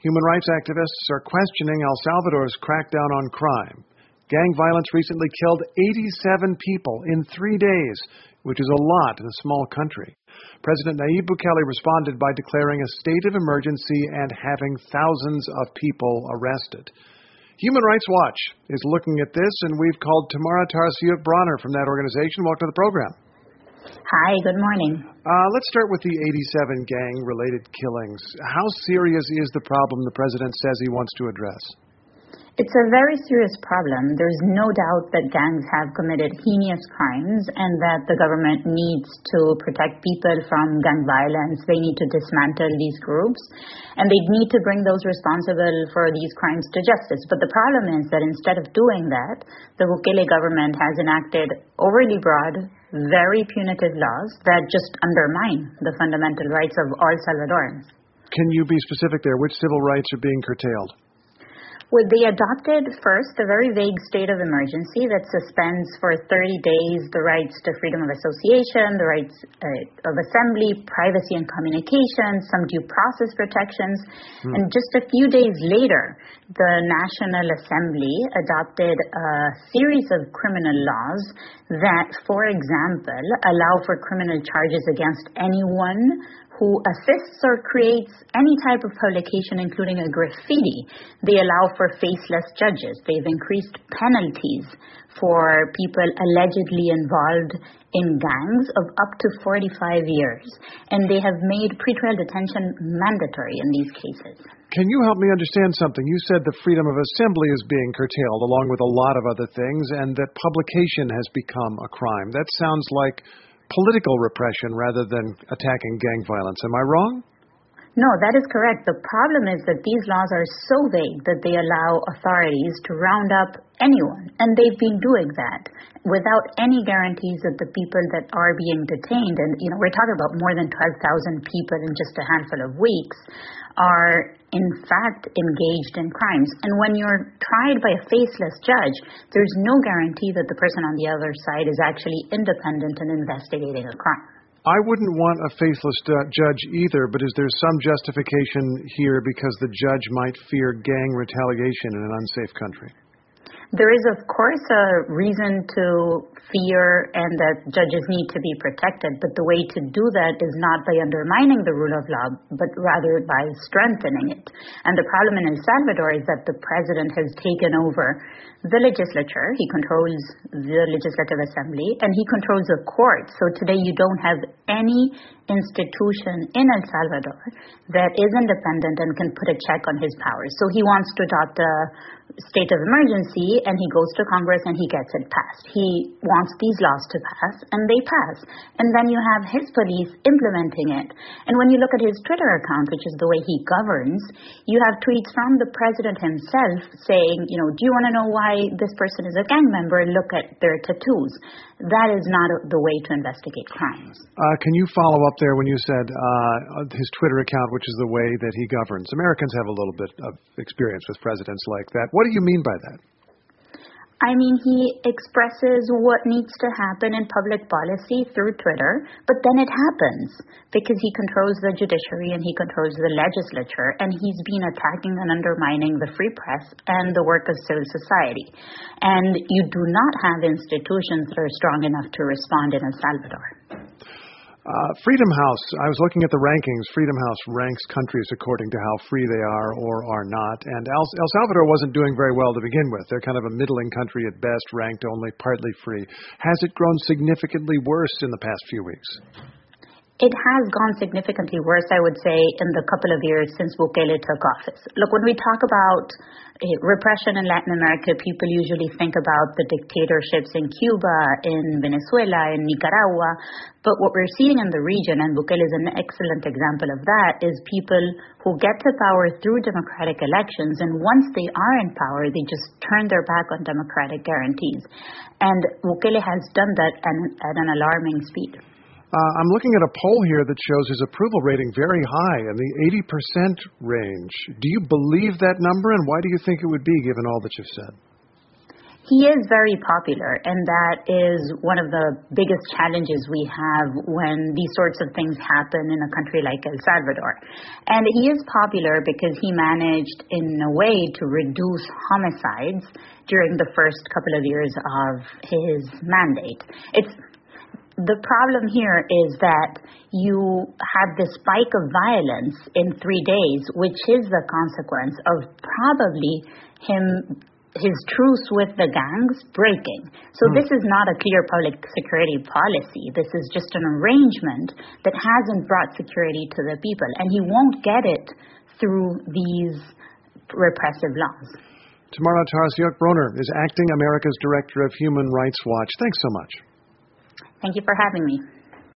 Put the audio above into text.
Human rights activists are questioning El Salvador's crackdown on crime. Gang violence recently killed 87 people in 3 days, which is a lot in a small country. President Nayib Bukele responded by declaring a state of emergency and having thousands of people arrested. Human Rights Watch is looking at this, and we've called Tamara Tarasiuk-Bronner from that organization. Welcome to the program. Hi, good morning. Let's start with the 87 gang-related killings. How serious is the problem the president says he wants to address? It's a very serious problem. There's no doubt that gangs have committed heinous crimes and that the government needs to protect people from gang violence. They need to dismantle these groups, and they need to bring those responsible for these crimes to justice. But the problem is that instead of doing that, the Bukele government has enacted overly broad, very punitive laws that just undermine the fundamental rights of all Salvadorans. Can you be specific there? Which civil rights are being curtailed? Well, they adopted first a very vague state of emergency that suspends for 30 days the rights to freedom of association, the rights of assembly, privacy and communication, some due process protections. And just a few days later, the National Assembly adopted a series of criminal laws that, for example, allow for criminal charges against anyone who assists or creates any type of publication, including a graffiti. They allow for faceless judges. They've increased penalties for people allegedly involved in gangs of up to 45 years. And they have made pretrial detention mandatory in these cases. Can you help me understand something? You said the freedom of assembly is being curtailed, along with a lot of other things, and that publication has become a crime. That sounds like political repression rather than attacking gang violence. Am I wrong? No, that is correct. The problem is that these laws are so vague that they allow authorities to round up anyone, and they've been doing that without any guarantees that the people that are being detained, and we're talking about more than 12,000 people in just a handful of weeks, are in fact engaged in crimes. And when you're tried by a faceless judge, there's no guarantee that the person on the other side is actually independent in investigating a crime. I wouldn't want a faceless judge either, but is there some justification here because the judge might fear gang retaliation in an unsafe country? There is, of course, a reason to fear and that judges need to be protected, but the way to do that is not by undermining the rule of law, but rather by strengthening it. And the problem in El Salvador is that the president has taken over the legislature. He controls the Legislative Assembly, and he controls the courts. So today you don't have any institution in El Salvador that is independent and can put a check on his powers. So he wants to adopt a state of emergency, and he goes to Congress and he gets it passed. He wants these laws to pass, and they pass. And then you have his police implementing it. And when you look at his Twitter account, which is the way he governs, you have tweets from the president himself saying, do you want to know why this person is a gang member? Look at their tattoos. That is not the way to investigate crimes. Can you follow up there when you said his Twitter account, which is the way that he governs? Americans have a little bit of experience with presidents like that. What do you mean by that? I mean, he expresses what needs to happen in public policy through Twitter, but then it happens because he controls the judiciary and he controls the legislature, and he's been attacking and undermining the free press and the work of civil society. And you do not have institutions that are strong enough to respond in El Salvador. Freedom House, I was looking at the rankings. Freedom House ranks countries according to how free they are or are not. And El Salvador wasn't doing very well to begin with. They're kind of a middling country at best, ranked only partly free. Has it grown significantly worse in the past few weeks? It has gone significantly worse, I would say, in the couple of years since Bukele took office. Look, when we talk about repression in Latin America, people usually think about the dictatorships in Cuba, in Venezuela, in Nicaragua. But what we're seeing in the region, and Bukele is an excellent example of that, is people who get to power through democratic elections, and once they are in power, they just turn their back on democratic guarantees. And Bukele has done that at an alarming speed. I'm looking at a poll here that shows his approval rating very high in the 80% range. Do you believe that number, and why do you think it would be, given all that you've said? He is very popular, and that is one of the biggest challenges we have when these sorts of things happen in a country like El Salvador. And he is popular because he managed, in a way, to reduce homicides during the first couple of years of his mandate. The problem here is that you have this spike of violence in 3 days, which is the consequence of probably his truce with the gangs breaking. So this is not a clear public security policy. This is just an arrangement that hasn't brought security to the people, and he won't get it through these repressive laws. Tamara Tarasiuk-Broner is acting America's Director of Human Rights Watch. Thanks so much. Thank you for having me.